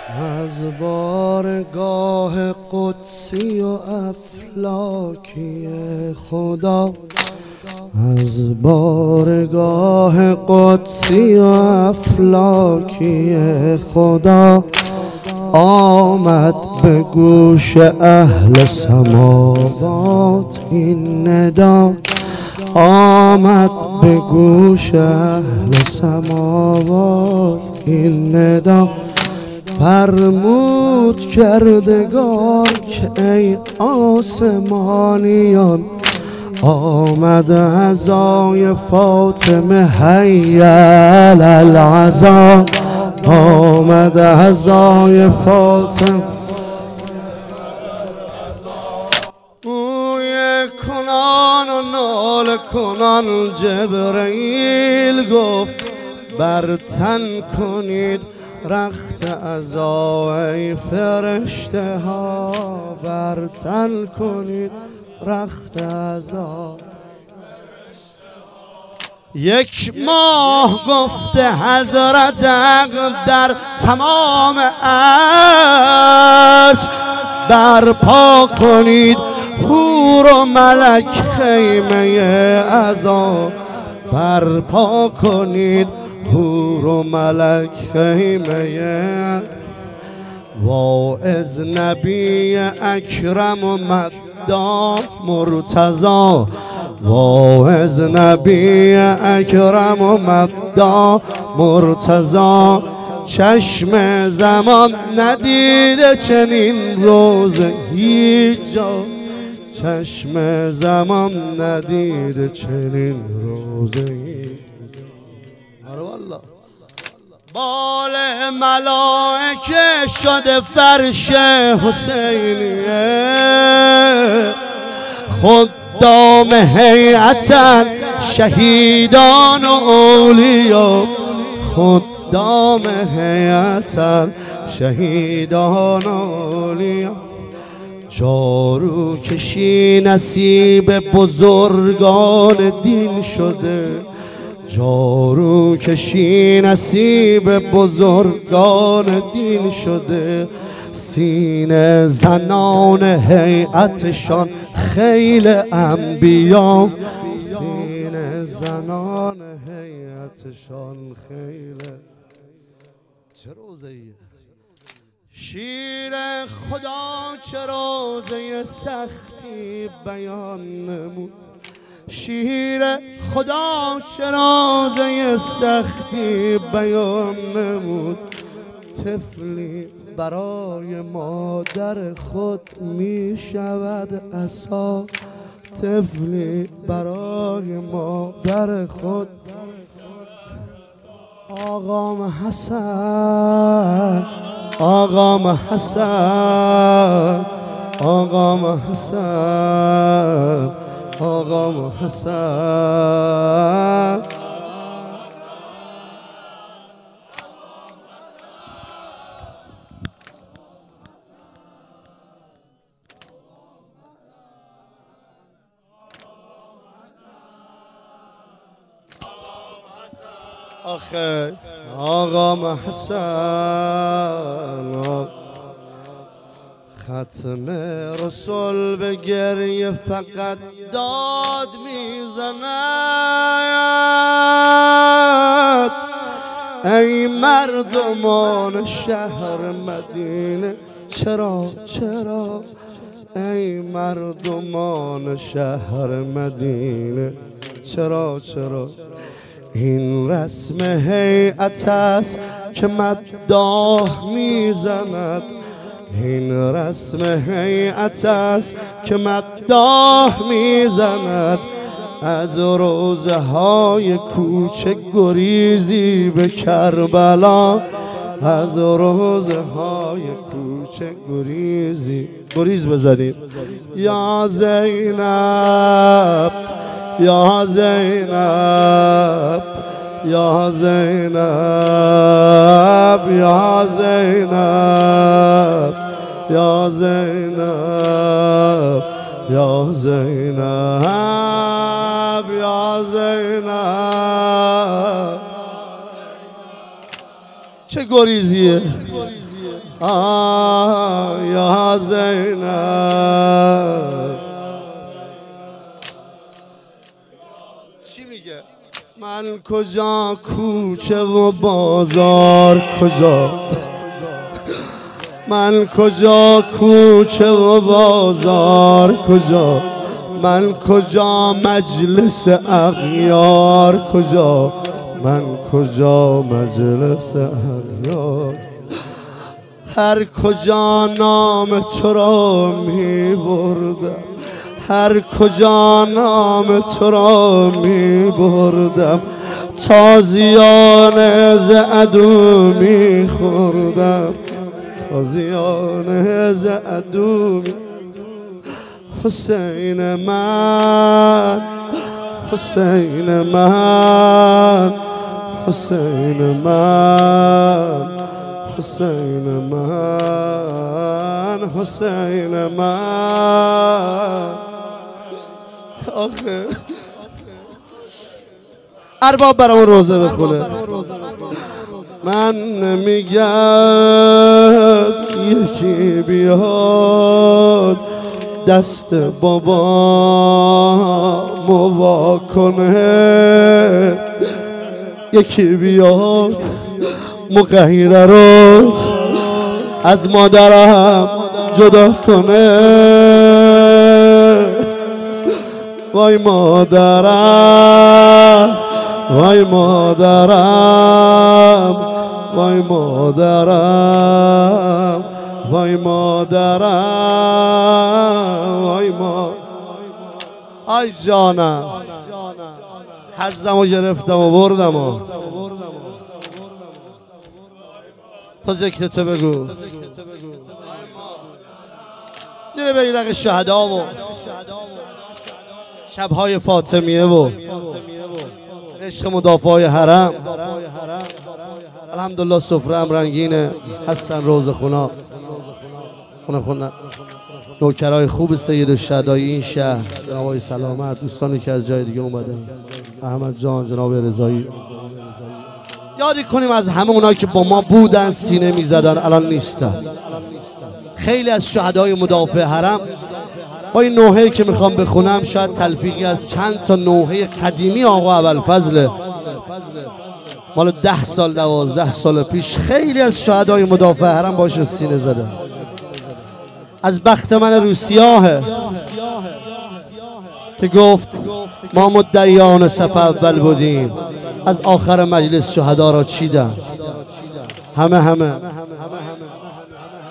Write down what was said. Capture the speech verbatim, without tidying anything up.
از بارگاه قدسی و افلاکی خدا، از بارگاه قدسی و افلاکی خدا آمد به گوش اهل سماوات این ندا، آمد به گوش اهل سماوات این ندا. فرمود کردگار که ای آسمانیان، آمد عزای فاطمه حی علی العزا، آمد عزای فاطمه. اوی کنان و نال کنان جبرئیل گفت برتن کنید رخت عزای فرشته ها، برتن کنید رخت عزا. یک ماه گفته حضرت حق در تمام عرش، برپا کنید حور و ملک خیمه عزا، برپا کنید حور و ملک خیمه. واعظ نبی اکرم و مدا مرتضی، واعظ نبی اکرم و مدا مرتضی. چشم زمان ندیده چنین روز هیچ جا، چشم زمان ندیده چنین روز هیچ جا. آره والله بال ملائکه شده فرش حسینیه، خدام هیئتن شهیدان و اولیا، خدام هیئتن شهیدان و اولیا. جارو کشی نصیب بزرگان دین شده، جارو کشی نصیب بزرگان دین شده. سینه زنان هیئتشان خیل انبیا، سینه زنان هیئتشان خیل. چه روزه‌ایه شیر خدا، چه روزه سختی بیان نمود. شیر خدا چه روزه سختی بیان نمود. طفلی برای مادر خود می شود عصا، طفلی برای مادر خود. آقام حسن، آقام حسن، آقام حسن، آقام حسن. آخه آقام حسن ختم رسول به گریه فقط داد میزند. ای مردمان شهر مدینه چرا چرا، ای مردمان شهر مدینه چرا چرا. این رسم هیئت است که مداح میزند، این رسم هیئت است که مداح میزند. از روزه های کوچه گریزی به کربلا، از روزه های کوچه گریزی. گریز بزنید. یا زینب، یا زینب، یا زینب، یا زینب، یا زینب، یا زینب، یا زینب. چه گریزیه. آه یا زینب. چی میگه؟ من کجا کوچه و بازار کجا، من کجا کوچه و بازار کجا، من کجا مجلس اغیار کجا، من کجا مجلس اغیار. هر کجا نام تو را می بردم، هر کجا نام تو را می بردم، تازیانه ز عدو می خوردم، تازیانه ز عدو می. حسین من، حسین من، حسین من، حسین من، حسین من. آخه ارباب برامون روزه بخونه. من نمیگم یکی بیاد دست بابا موا کنه، یکی بیاد مقهیره رو از مادرم جدا کنه. وای مادرم، وای مادرم، وای مادرم، وای مادرم، وای ما. آی جانم حظمو گرفتم و بردم و تا ذکرتو بگو. دیره بیرق شهدا و شبهای فاطمیه و عشق مدافع حرم. الحمدلله سفره هم رنگینه، هستن روز خونا خونه خونه نوکرای خوب سید الشهدای این شهر، جناب آقای سلامت، دوستانی که از جای دیگه اومدن، احمد جان، جناب رضایی. یادی کنیم از همه اونایی که با ما بودن سینه میزدن الان نیستن. خیلی از شهدای مدافع حرم با این نوحه‌ای که میخوام بخونم شاید تلفیقی از چند تا نوحه قدیمی آقا ابوالفضل مال ده سال دوازده سال پیش. خیلی از شهدای مدافع حرم باش سینه زدن. از بخت من روسیاهه که گفت ما مدعیان صف اول بودیم، از آخر مجلس شهدا را چیدم. همه همه